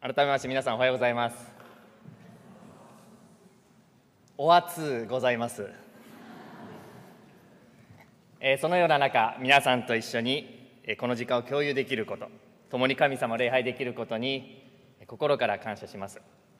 改めまして皆さんおはようございます。お暑ございます。そのような中、皆さんと一緒にこの時間を共有できること、共に神様を礼拝できることに心から感謝します。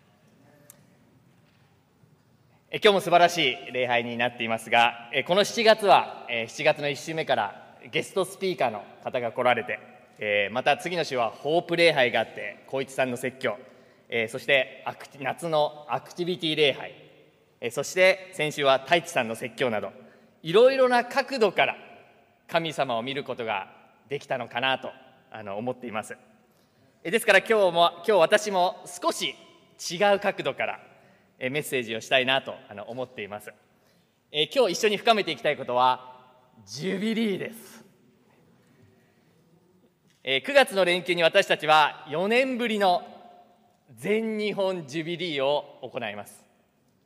今日も素晴らしい礼拝になっていますが、この7月は7月の1週目からゲストスピーカーの方が来られて、また次の週はホープ礼拝があって光一さんの説教、そして夏のアクティビティ礼拝、そして先週は太一さんの説教など、いろいろな角度から神様を見ることができたのかなと思っています。ですから今日私も少し違う角度からメッセージをしたいなと思っています。今日一緒に深めていきたいことはジュビリーです。9月の連休に私たちは4年ぶりの全日本ジュビリーを行います。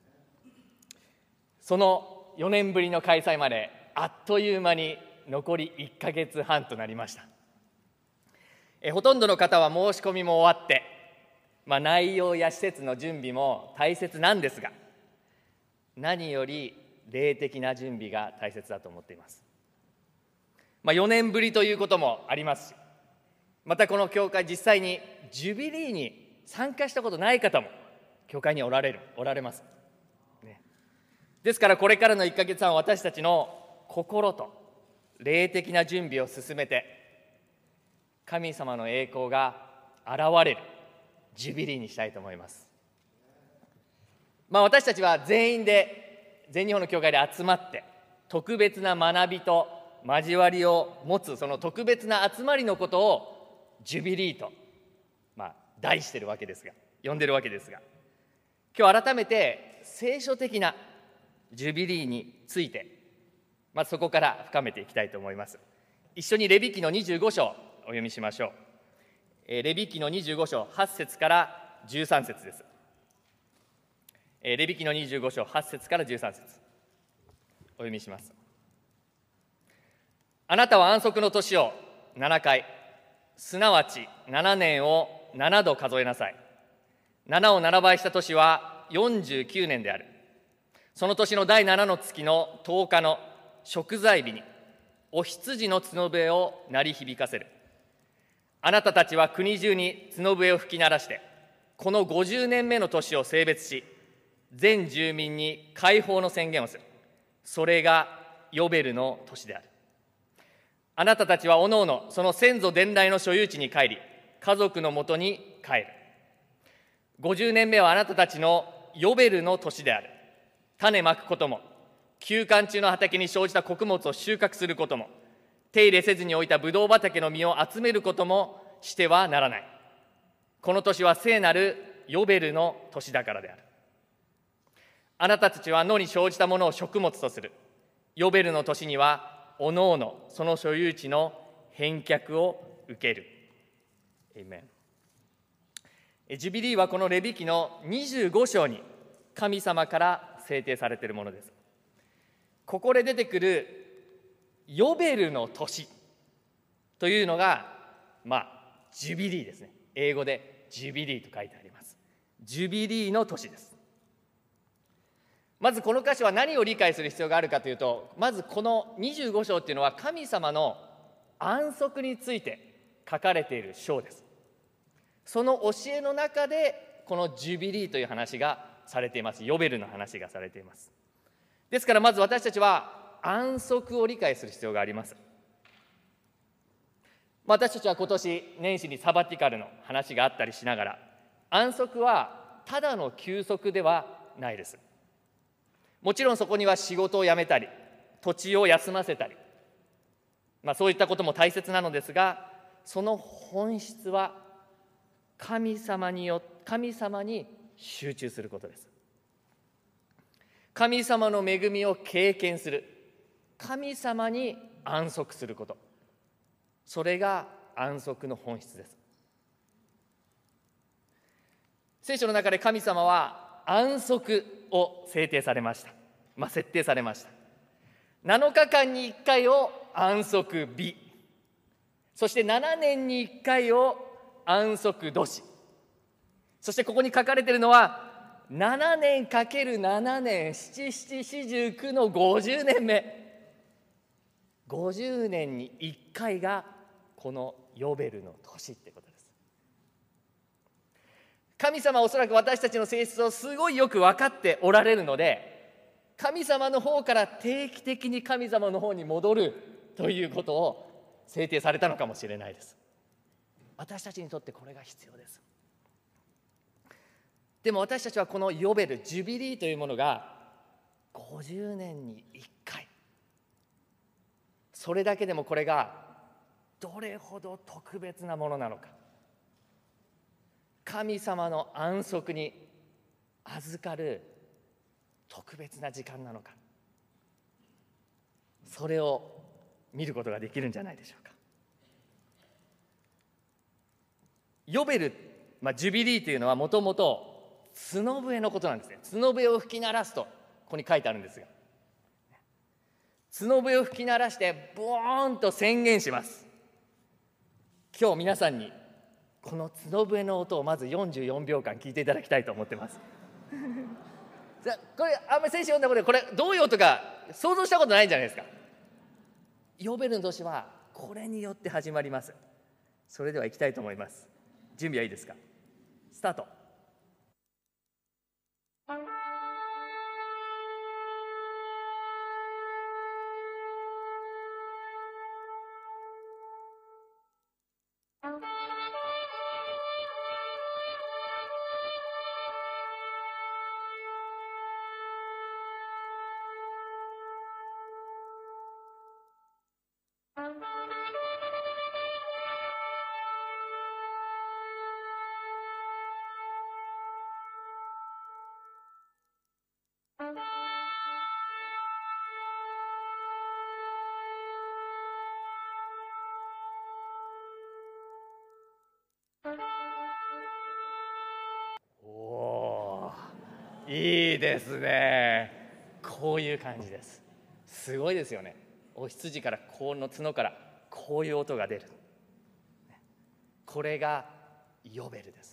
その4年ぶりの開催まであっという間に残り1ヶ月半となりました。ほとんどの方は申し込みも終わって、内容や施設の準備も大切なんですが、何より霊的な準備が大切だと思っています。4年ぶりということもありますし、またこの教会実際にジュビリーに参加したことない方も教会におられます、ね。ですからこれからの1ヶ月半、私たちの心と霊的な準備を進めて、神様の栄光が現れるジュビリーにしたいと思います。私たちは全員で全日本の教会で集まって特別な学びと交わりを持つ、その特別な集まりのことをジュビリーと、題してるわけですが、呼んでるわけですが、今日改めて聖書的なジュビリーについて、そこから深めていきたいと思います。一緒にレビ記の25章をお読みしましょう。レビ記の25章8節から13節です。レビ記の25章8節から13節お読みします。あなたは安息の年を7回、すなわち7年を7度数えなさい。7を7倍した年は49年である。その年の第7の月の10日の贖罪日にお羊の角笛を鳴り響かせる。あなたたちは国中に角笛を吹き鳴らして、この50年目の年を聖別し、全住民に解放の宣言をする。それがヨベルの年である。あなたたちはおのおのその先祖伝来の所有地に帰り、家族のもとに帰る。50年目はあなたたちのヨベルの年である。種まくことも、休館中の畑に生じた穀物を収穫することも、手入れせずに置いたブドウ畑の実を集めることもしてはならない。この年は聖なるヨベルの年だからである。あなたたちは野に生じたものを食物とする。ヨベルの年にはおのおのその所有地の返却を受ける。アーメン。ジュビリーはこのレビ記の25章に神様から制定されているものです。ここで出てくるヨベルの年というのが、ジュビリーですね。英語でジュビリーと書いてあります。ジュビリーの年です。まずこの箇所は何を理解する必要があるかというと、まずこの25章っていうのは神様の安息について書かれている章です。その教えの中でこのジュビリーという話がされています。ヨベルの話がされています。ですからまず私たちは安息を理解する必要があります。私たちは今年年始にサバティカルの話があったりしながら、安息はただの休息ではないです。もちろんそこには仕事を辞めたり土地を休ませたり、そういったことも大切なのですが、その本質は神様に集中することです。神様の恵みを経験する、神様に安息すること、それが安息の本質です。聖書の中で神様は安息を設定されました。7日間に1回を安息日、そして7年に1回を安息年、 そしてここに書かれているのは7年かける7年、七七四十九の50年目。50年に1回がこのヨベルの年ってことです。神様はおそらく私たちの性質をすごいよく分かっておられるので、神様の方から定期的に神様の方に戻るということを制定されたのかもしれないです。私たちにとってこれが必要です。でも私たちはこのヨベル、ジュビリーというものが50年に1回、それだけでもこれがどれほど特別なものなのか、神様の安息に預かる特別な時間なのか、それを見ることができるんじゃないでしょうか。ヨベル、ジュビリーというのはもともと角笛のことなんですね。角笛を吹き鳴らすとここに書いてあるんですが、角笛を吹き鳴らしてボーンと宣言します。今日皆さんにこの角笛の音をまず44秒間聞いていただきたいと思ってますじゃあこれあんまり聖書読んだことでこれどういう音か想像したことないんじゃないですか。ヨベルの年はこれによって始まります。それでは行きたいと思います。準備はいいですか。スタート。いいですね。こういう感じです。すごいですよね。お羊からこの角からこういう音が出る。これがヨベルです。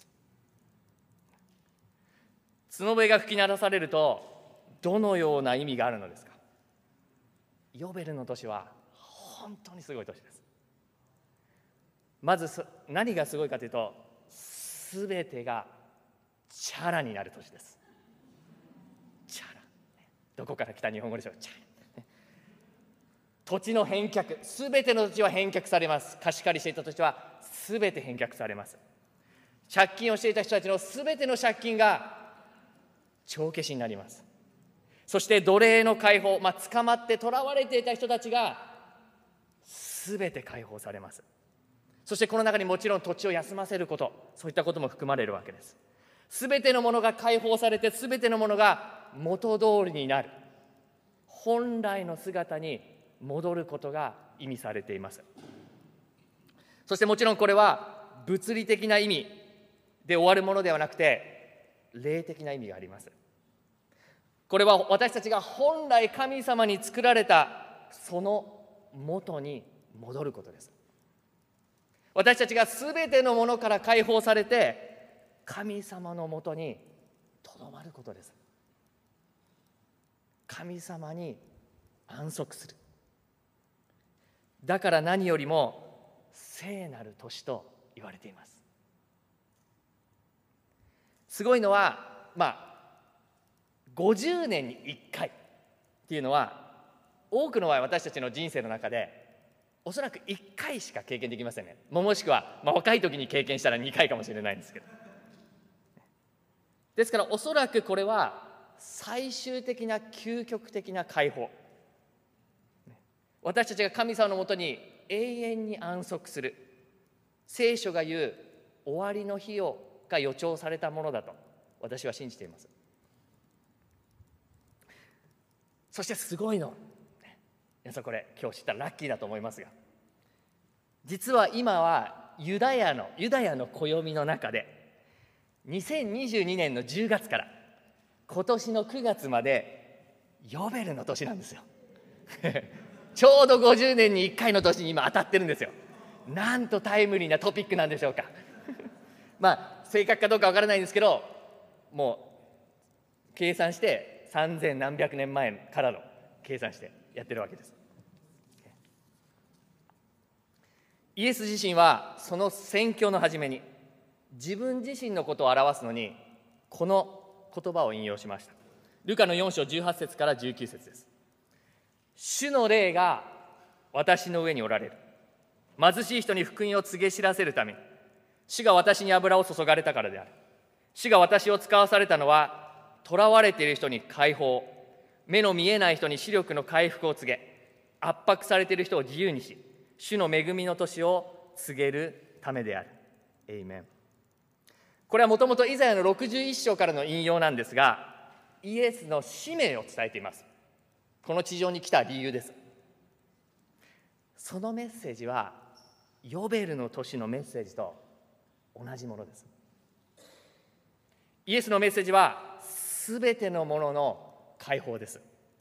角笛が吹き鳴らされるとどのような意味があるのですか。ヨベルの年は本当にすごい年です。まず何がすごいかというと、すべてがチャラになる年です。チャラ、どこから来た日本語でしょう。チャラ、土地の返却、すべての土地は返却されます。貸し借りしていた土地はすべて返却されます。借金をしていた人たちのすべての借金が帳消しになります。そして奴隷の解放、捕まって囚われていた人たちがすべて解放されます。そしてこの中にもちろん土地を休ませること、そういったことも含まれるわけです。すべてのものが解放されて、すべてのものが元通りになる、本来の姿に戻ることが意味されています。そしてもちろんこれは物理的な意味で終わるものではなくて、霊的な意味があります。これは私たちが本来神様に作られたその元に戻ることです。私たちがすべてのものから解放されて、神様のもとにとどまることです。神様に安息する。だから何よりも聖なる年と言われています。すごいのは、50年に1回っていうのは多くの場合私たちの人生の中でおそらく1回しか経験できませんね。もしくは、若い時に経験したら2回かもしれないんですけど、ですからおそらくこれは最終的な究極的な解放、私たちが神様のもとに永遠に安息する、聖書が言う終わりの日が予兆されたものだと私は信じています。そしてすごいの、皆さんこれ今日知ったらラッキーだと思いますが、実は今はユダヤの暦の中で2022年の10月から今年の9月までヨベルの年なんですよちょうど50年に1回の年に今当たってるんですよ。なんとタイムリーなトピックなんでしょうか正確かどうかわからないんですけど、もう計算して3000何百年前からの計算してやってるわけです。イエス自身はその宣教の初めに自分自身のことを表すのにこの言葉を引用しました。ルカの4章18節から19節です。主の霊が私の上におられる。貧しい人に福音を告げ知らせるために、主が私に油を注がれたからである。主が私を使わされたのは、囚われている人に解放、目の見えない人に視力の回復を告げ、圧迫されている人を自由にし、主の恵みの年を告げるためである。エイメン。これはもともとイザヤの61章からの引用なんですが、イエスの使命を伝えています。この地上に来た理由です。そのメッセージはヨベルの年のメッセージと同じものです。イエスのメッセージはすべてのものの解放です。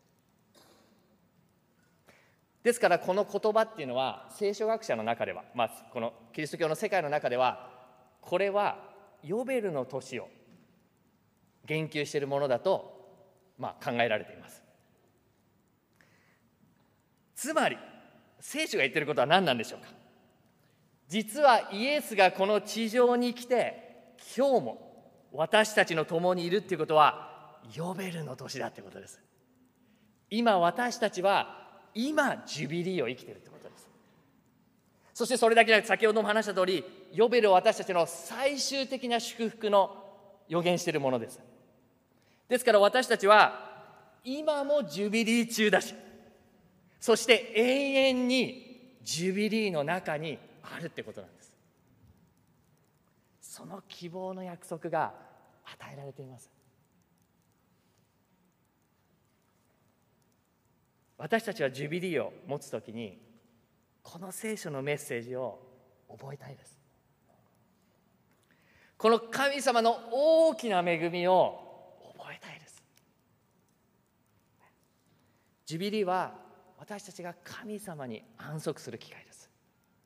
ですからこの言葉っていうのは聖書学者の中では、このキリスト教の世界の中ではこれはヨベルの年を言及しているものだと考えられています。つまり聖書が言っていることは何なんでしょうか。実はイエスがこの地上に来て今日も私たちの共にいるっていうことはヨベルの年だってことです。今私たちは今ジュビリーを生きているってことです。そしてそれだけじゃなく先ほども話した通り、ヨベルは私たちの最終的な祝福の予言しているものです。ですから私たちは今もジュビリー中だし、そして永遠にジュビリーの中にあるってことなんです。その希望の約束が与えられています。私たちはジュビリーを持つときにこの聖書のメッセージを覚えたいです。この神様の大きな恵みを覚えたいです。ジュビリーは私たちが神様に安息する機会です。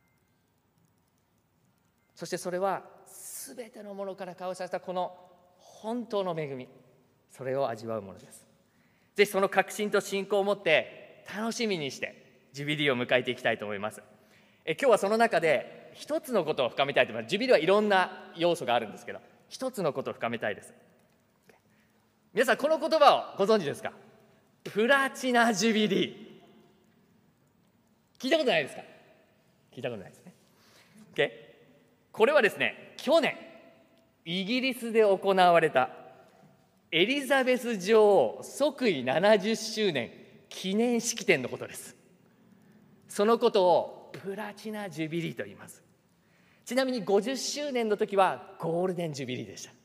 そしてそれはすべてのものから顔をさせたこの本当の恵み、それを味わうものです。ぜひその確信と信仰を持って楽しみにしてジュビリーを迎えていきたいと思います。今日はその中で一つのことを深めたいと思います。ジュビリーはいろんな要素があるんですけど、一つのことを深めたいです。皆さんこの言葉をご存知ですか？プラチナジュビリー。聞いたことないですか？聞いたことないですね。これはですね、去年イギリスで行われたエリザベス女王即位70周年記念式典のことです。そのことをプラチナジュビリーと言います。ちなみに50周年の時はゴールデンジュビリーでした。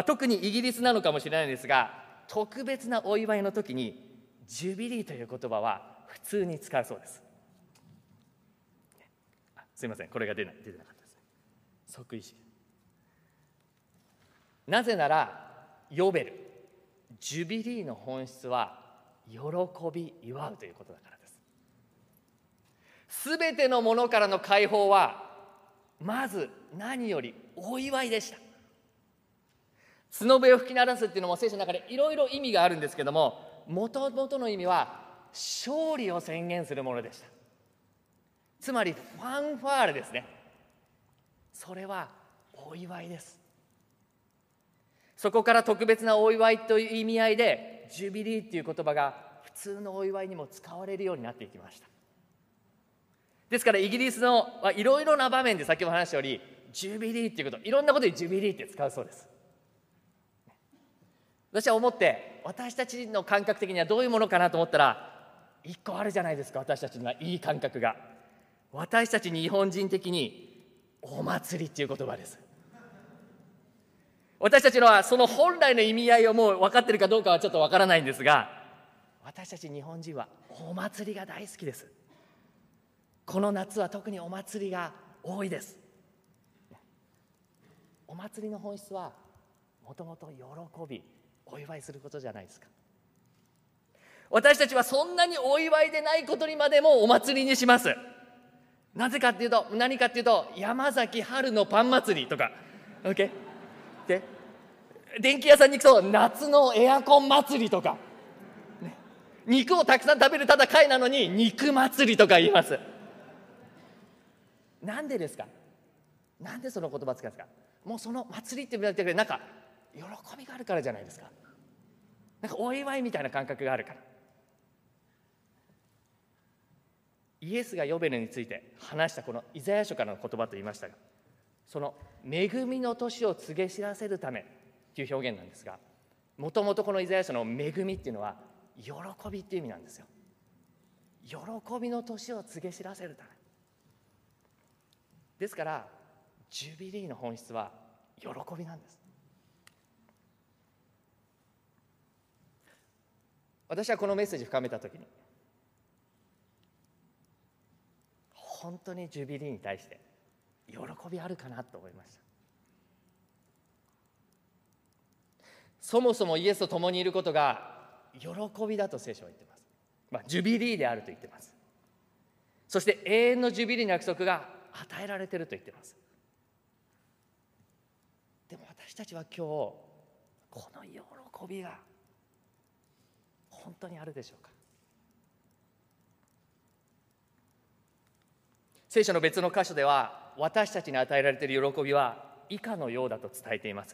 特にイギリスなのかもしれないですが、特別なお祝いの時にジュビリーという言葉は普通に使うそうです。すいません、これが出なかったですね。即位式。なぜならヨベル、ジュビリーの本質は喜び祝うということだからです。すべてのものからの解放はまず何よりお祝いでした。角笛を吹き鳴らすっていうのも聖書の中でいろいろ意味があるんですけども、もともとの意味は勝利を宣言するものでした。つまりファンファーレですね。それはお祝いです。そこから特別なお祝いという意味合いでジュビリーっていう言葉が普通のお祝いにも使われるようになっていきました。ですからイギリスのいろいろな場面で先ほど話したようにジュビリーっていうこと、いろんなことでジュビリーって使うそうです。私は思って私たちの感覚的にはどういうものかなと思ったら一個あるじゃないですか。私たちにはいい感覚が、私たち日本人的にお祭りっていう言葉です。私たちのはその本来の意味合いをもう分かってるかどうかはちょっと分からないんですが、私たち日本人はお祭りが大好きです。この夏は特にお祭りが多いです。お祭りの本質はもともと喜びお祝いすることじゃないですか。私たちはそんなにお祝いでないことにまでもお祭りにします。 なぜかっていうと、何かっていうと、山崎春のパン祭りとか、OK？ で、電気屋さんに行くと夏のエアコン祭りとか、ね、肉をたくさん食べるただ会なのに肉祭りとか言います。なんでですか？なんでその言葉使うんですか？もうその祭りって言われてくれ、なんか喜びがあるからじゃないですか。なんかお祝いみたいな感覚があるから。イエスがヨベルについて話したこのイザヤ書からの言葉と言いましたが、その恵みの年を告げ知らせるためという表現なんですが、もともとこのイザヤ書の恵みっていうのは喜びっていう意味なんですよ。喜びの年を告げ知らせるためですから、ジュビリーの本質は喜びなんです。私はこのメッセージを深めたときに、本当にジュビリーに対して喜びあるかなと思いました。そもそもイエスと共にいることが喜びだと聖書は言っています。ジュビリーであると言っています。そして永遠のジュビリーの約束が与えられていると言っています。でも私たちは今日この喜びが本当にあるでしょうか？聖書の別の箇所では、私たちに与えられている喜びは以下のようだと伝えています。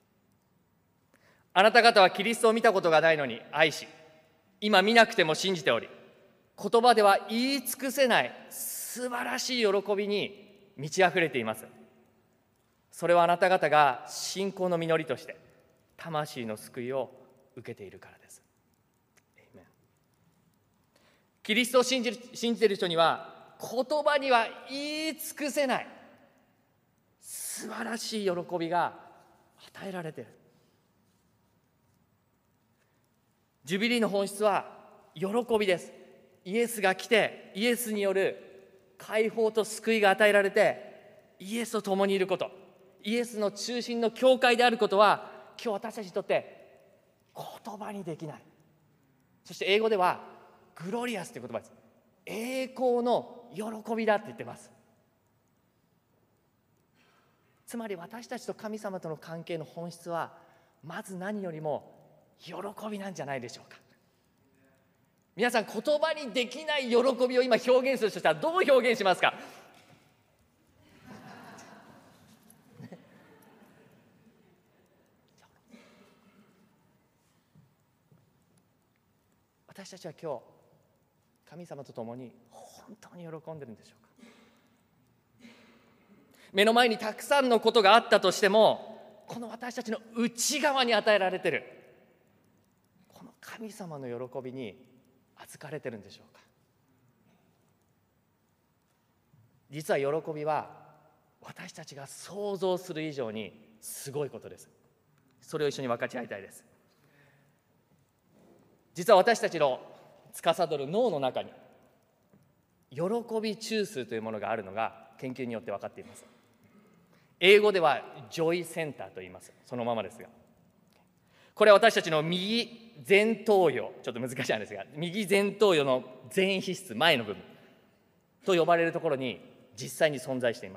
あなた方はキリストを見たことがないのに愛し、今見なくても信じており、言葉では言い尽くせない素晴らしい喜びに満ち溢れています。それはあなた方が信仰の実りとして魂の救いを受けているからです。キリストを信じている人には、言葉には言い尽くせない素晴らしい喜びが与えられている。ジュビリーの本質は喜びです。イエスが来て、イエスによる解放と救いが与えられて、イエスと共にいること、イエスの中心の教会であることは、今日私たちにとって言葉にできない。そして英語ではグロリアスという言葉です。栄光の喜びだって言ってます。つまり私たちと神様との関係の本質は、まず何よりも喜びなんじゃないでしょうか。皆さん、言葉にできない喜びを今表現するとしたらどう表現しますか？私たちは今日神様と共に本当に喜んでるんでしょうか？目の前にたくさんのことがあったとしても、この私たちの内側に与えられているこの神様の喜びに預かれてるんでしょうか？実は喜びは私たちが想像する以上にすごいことです。それを一緒に分かち合いたいです。実は私たちの司る脳の中に喜び中枢というものがあるのが研究によって分かっています。英語ではジョイセンターと言います。そのままですが、これは私たちの右前頭葉、ちょっと難しいんですが、右前頭葉の前皮質、前の部分と呼ばれるところに実際に存在しています。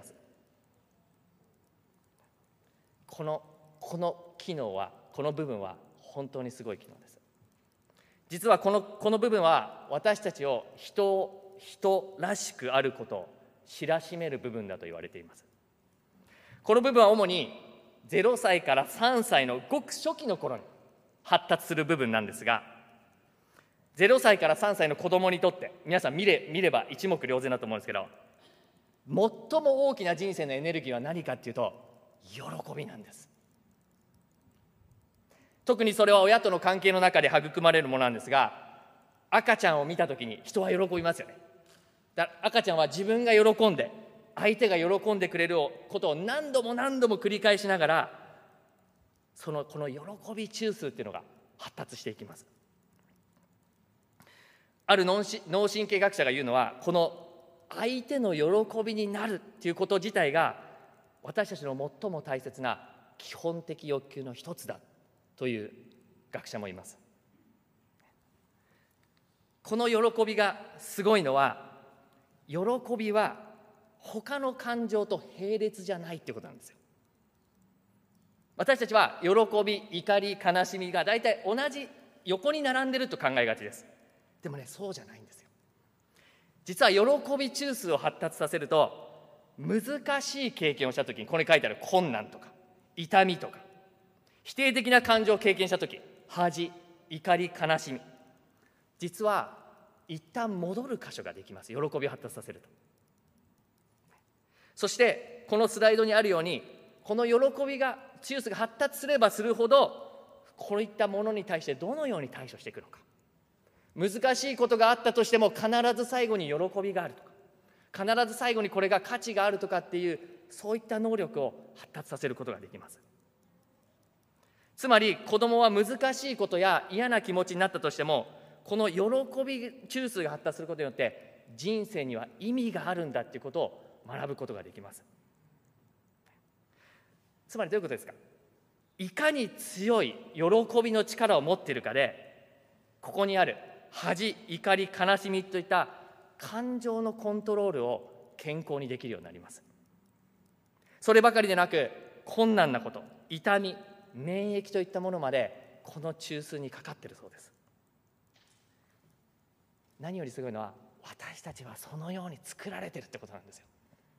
この機能は、この部分は本当にすごい機能です。実はこの部分は私たちを人らしくあることを知らしめる部分だと言われています。この部分は主に0歳から3歳のごく初期の頃に発達する部分なんですが、0歳から3歳の子供にとって、皆さん見れば一目瞭然だと思うんですけど、最も大きな人生のエネルギーは何かっていうと、喜びなんです。特にそれは親との関係の中で育まれるものなんですが、赤ちゃんを見たときに人は喜びますよね。赤ちゃんは自分が喜んで、相手が喜んでくれることを何度も何度も繰り返しながら、この喜び中枢っていうのが発達していきます。ある脳神経学者が言うのは、この相手の喜びになるっていうこと自体が私たちの最も大切な基本的欲求の一つだという学者もいます。この喜びがすごいのは、喜びは他の感情と並列じゃないってことなんですよ。私たちは喜び、怒り、悲しみが大体同じ横に並んでると考えがちです。でもね、そうじゃないんですよ。実は喜び中枢を発達させると、難しい経験をしたときに、ここに書いてある困難とか痛みとか否定的な感情を経験したとき、恥、怒り、悲しみ、実は一旦戻る箇所ができます。喜びを発達させると。そしてこのスライドにあるように、この喜びが中枢が発達すればするほど、こういったものに対してどのように対処していくのか。難しいことがあったとしても必ず最後に喜びがあるとか、必ず最後にこれが価値があるとかっていう、そういった能力を発達させることができます。つまり子供は難しいことや嫌な気持ちになったとしても、この喜び中枢が発達することによって人生には意味があるんだっていうことを学ぶことができます。つまりどういうことですか。いかに強い喜びの力を持っているかで、ここにある恥、怒り、悲しみといった感情のコントロールを健康にできるようになります。そればかりでなく、困難なこと、痛み、免疫といったものまでこの中枢にかかっているそうです。何よりすごいのは、私たちはそのように作られているってことなんですよ。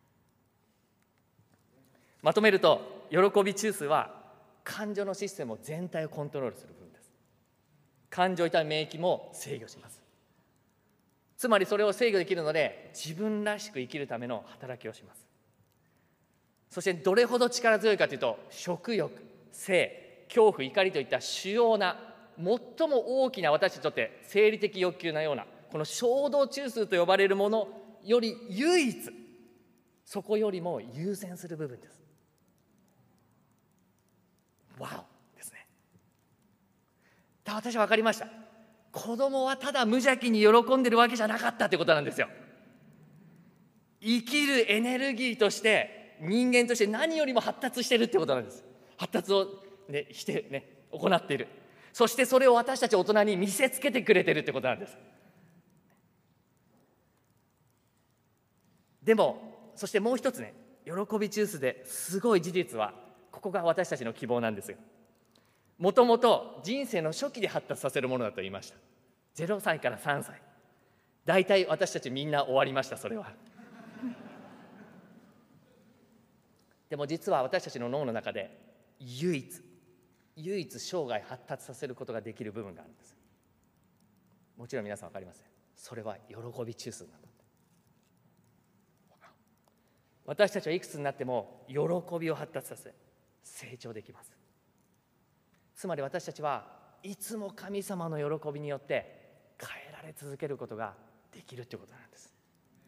まとめると、喜び中枢は感情のシステム全体をコントロールする部分です。感情、痛み、免疫も制御します。つまりそれを制御できるので、自分らしく生きるための働きをします。そしてどれほど力強いかというと、食欲、性、恐怖、怒りといった主要な、最も大きな私たちにとって生理的欲求なような、この衝動中枢と呼ばれるものより唯一、そこよりも優先する部分です。ワオですね。私は分かりました。子供はただ無邪気に喜んでるわけじゃなかったってことなんですよ。生きるエネルギーとして、人間として何よりも発達してるってことなんです。発達を、行っている。そしてそれを私たち大人に見せつけてくれてるってことなんです。でも、そしてもう一つね、喜び中枢ですごい事実は、ここが私たちの希望なんですよ。もともと人生の初期で発達させるものだと言いました。0歳から3歳。大体私たちみんな終わりました、それは。でも実は私たちの脳の中で唯一生涯発達させることができる部分があるんです。もちろん皆さん分かりますね。それは喜び中枢なんだ。私たちはいくつになっても喜びを発達させ成長できます。つまり私たちはいつも神様の喜びによって変えられ続けることができるということなんです。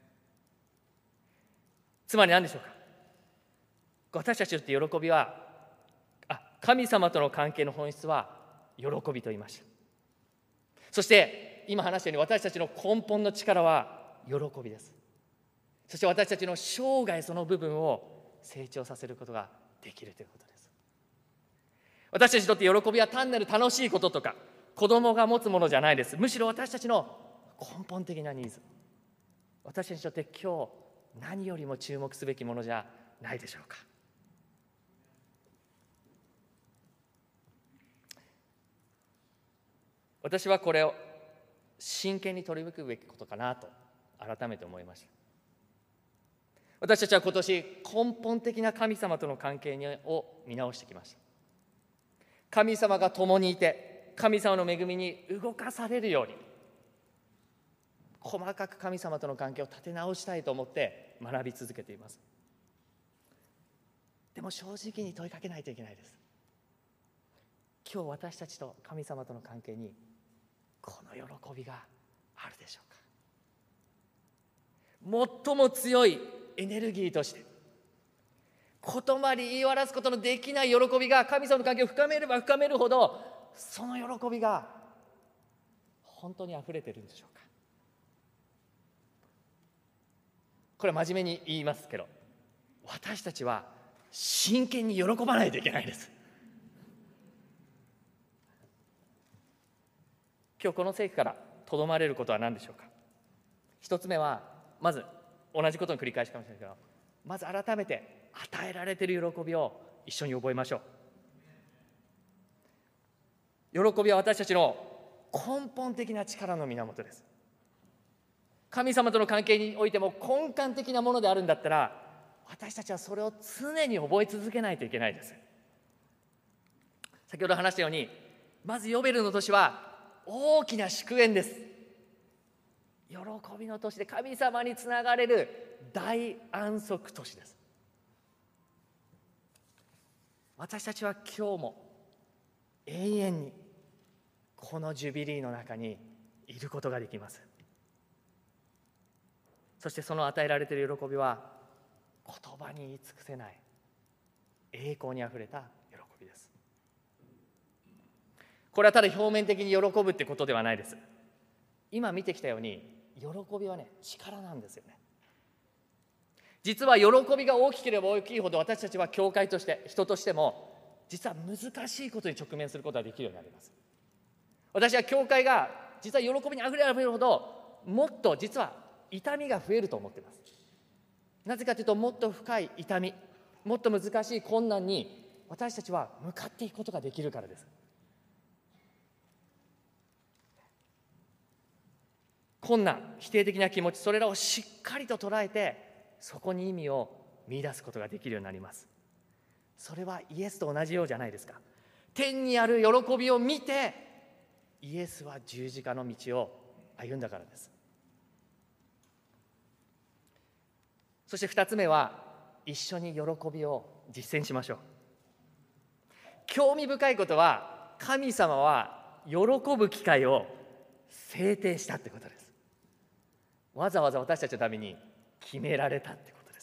つまり何でしょうか。私たちにとって喜びは、神様との関係の本質は喜びと言いました。そして今話したように、私たちの根本の力は喜びです。そして私たちの生涯その部分を成長させることができるということです。私たちにとって喜びは単なる楽しいこととか子供が持つものじゃないです。むしろ私たちの根本的なニーズ、私たちにとって今日何よりも注目すべきものじゃないでしょうか。私はこれを真剣に取り組むべきことかなと改めて思いました。私たちは今年根本的な神様との関係を見直してきました。神様が共にいて、神様の恵みに動かされるように、細かく神様との関係を立て直したいと思って学び続けています。でも正直に問いかけないといけないです。今日私たちと神様との関係にこの喜びがあるでしょうか。最も強いエネルギーとして、言葉に言い表すことのできない喜びが神様の関係を深めれば深めるほど、その喜びが本当にあふれているんでしょうか。これは真面目に言いますけど、私たちは真剣に喜ばないといけないです。今日この聖句からとどまれることは何でしょうか。一つ目は、まず同じことの繰り返しかもしれないけど、 まず改めて与えられている喜びを一緒に覚えましょう。喜びは私たちの根本的な力の源です。神様との関係においても根幹的なものであるんだったら、私たちはそれを常に覚え続けないといけないです。先ほど話したように、まずヨベルの年は大きな祝宴です。喜びの年で神様につながれる大安息年です。私たちは今日も永遠にこのジュビリーの中にいることができます。そしてその与えられている喜びは言葉に言い尽くせない栄光にあふれた喜びです。これはただ表面的に喜ぶってことではないです。今見てきたように喜びはね、力なんですよね。実は喜びが大きければ大きいほど、私たちは教会として人としても実は難しいことに直面することができるようになります。私は教会が実は喜びにあふれればあふれるほど、もっと実は痛みが増えると思っています。なぜかというと、もっと深い痛み、もっと難しい困難に私たちは向かっていくことができるからです。困難、否定的な気持ち、それらをしっかりと捉えて、そこに意味を見出すことができるようになります。それはイエスと同じようじゃないですか。天にある喜びを見て、イエスは十字架の道を歩んだからです。そして2つ目は、一緒に喜びを実践しましょう。興味深いことは、神様は喜ぶ機会を制定したってことです。わざわざ私たちのために決められたってことです。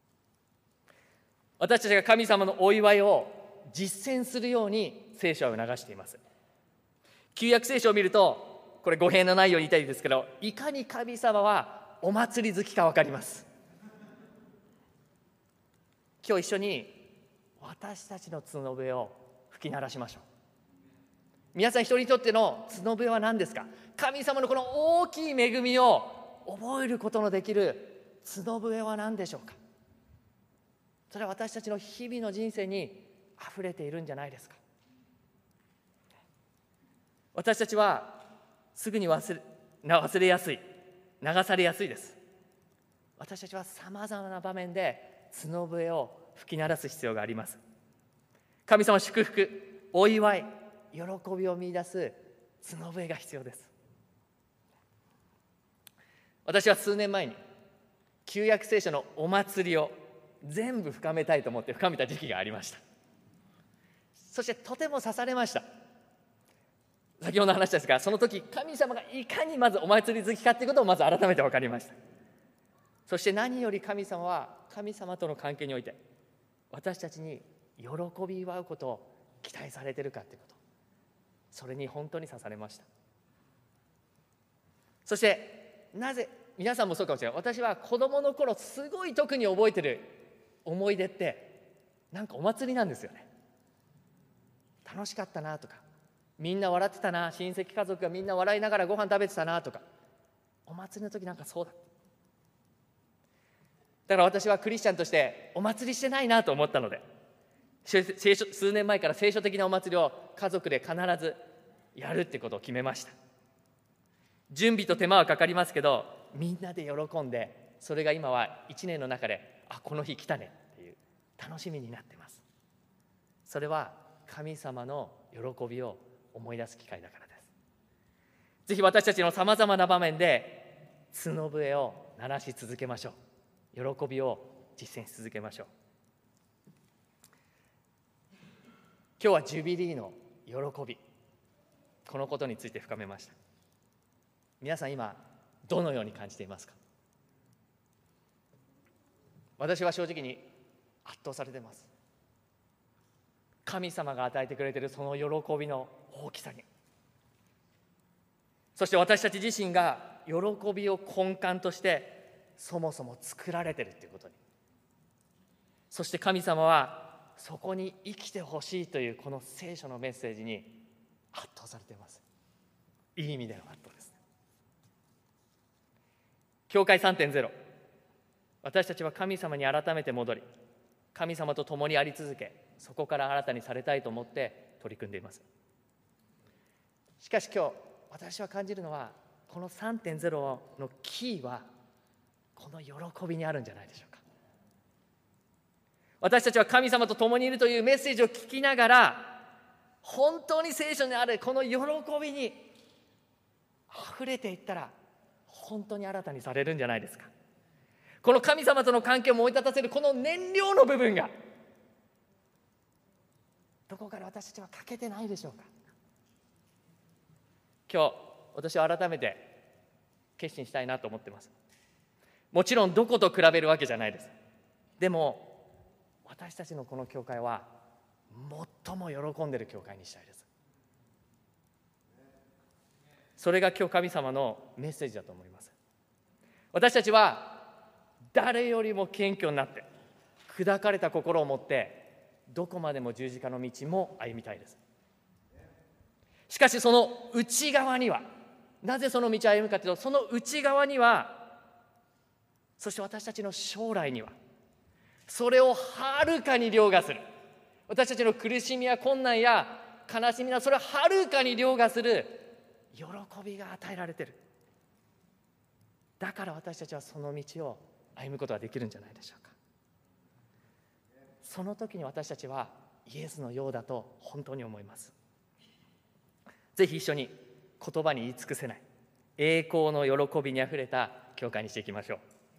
私たちが神様のお祝いを実践するように聖書は促しています。旧約聖書を見ると、これ語弊のないように言いたいですけど、いかに神様はお祭り好きか分かります。今日一緒に私たちの角笛を吹き鳴らしましょう。皆さん一人にとっての角笛は何ですか？神様のこの大きい恵みを覚えることのできる角笛は何でしょうか？それは私たちの日々の人生にあふれているんじゃないですか。私たちはすぐに忘れやすい、流されやすいです。私たちはさまざまな場面で角笛を吹き鳴らす必要があります。神様の祝福、お祝い、喜びを見出す角笛が必要です。私は数年前に旧約聖書のお祭りを全部深めたいと思って深めた時期がありました。そしてとても刺されました。先ほどの話ですが、その時神様がいかにまずお祭り好きかということをまず改めて分かりました。そして何より神様は神様との関係において私たちに喜び祝うことを期待されているかということ、それに本当に刺されました。そしてなぜ、皆さんもそうかもしれない、私は子供の頃すごい特に覚えてる思い出ってなんかお祭りなんですよね。楽しかったなとか、みんな笑ってたな、親戚家族がみんな笑いながらご飯食べてたなとか、お祭りの時なんかそうだった。だから私はクリスチャンとしてお祭りしてないなと思ったので、数年前から聖書的なお祭りを家族で必ずやるってことを決めました。準備と手間はかかりますけど、みんなで喜んで、それが今は1年の中で、この日来たねっていう楽しみになってます。それは神様の喜びを思い出す機会だからです。ぜひ私たちのさまざまな場面で角笛を鳴らし続けましょう。喜びを実践し続けましょう。今日はジュビリーの喜び、このことについて深めました。皆さん今どのように感じていますか？私は正直に圧倒されています。神様が与えてくれているその喜びの大きさに、そして私たち自身が喜びを根幹としてそもそも作られているということに、そして神様はそこに生きてほしいというこの聖書のメッセージに圧倒されています。いい意味での圧倒です。教会 3.0、 私たちは神様に改めて戻り、神様と共にあり続け、そこから新たにされたいと思って取り組んでいます。しかし今日私は感じるのは、この 3.0 のキーはこの喜びにあるんじゃないでしょうか。私たちは神様と共にいるというメッセージを聞きながら、本当に聖書にあるこの喜びに溢れていったら、本当に新たにされるんじゃないですか。この神様との関係をもり立たせるこの燃料の部分が、どこから私たちは欠けてないでしょうか。今日私は改めて決心したいなと思っています。もちろんどこと比べるわけじゃないです。でも私たちのこの教会は最も喜んでいる教会にしたいです。それが今日神様のメッセージだと思います。私たちは誰よりも謙虚になって、砕かれた心を持ってどこまでも十字架の道も歩みたいです。しかしその内側には、なぜその道を歩むかというと、その内側には、そして私たちの将来には、それをはるかに凌駕する、私たちの苦しみや困難や悲しみや、それをはるかに凌駕する喜びが与えられている。だから私たちはその道を歩むことができるんじゃないでしょうか。その時に私たちはイエスのようだと本当に思います。ぜひ一緒に言葉に言い尽くせない栄光の喜びにあふれた教会にしていきましょう。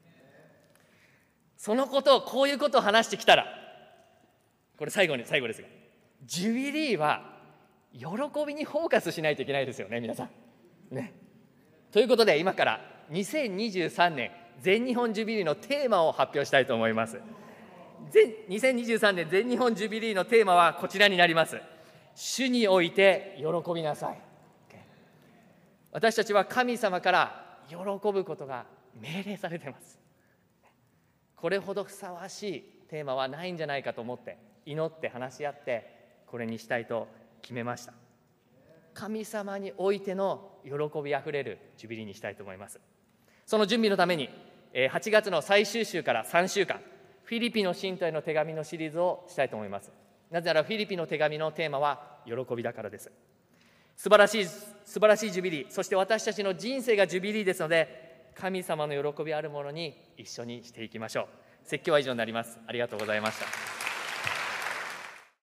そのことを、こういうことを話してきたら、これ最後ですが、ジュビリーは喜びにフォーカスしないといけないですよね、皆さんね。ということで今から2023年全日本ジュビリーのテーマを発表したいと思います。2023年全日本ジュビリーのテーマはこちらになります。主において喜びなさい。私たちは神様から喜ぶことが命令されています。これほどふさわしいテーマはないんじゃないかと思って、祈って話し合ってこれにしたいと決めました。神様においての喜びあふれるジュビリーにしたいと思います。その準備のために8月の最終週から3週間、フィリピの信徒への手紙のシリーズをしたいと思います。なぜならフィリピの手紙のテーマは喜びだからです。素晴らしいジュビリー、そして私たちの人生がジュビリーですので、神様の喜びあるものに一緒にしていきましょう。説教は以上になります。ありがとうございました。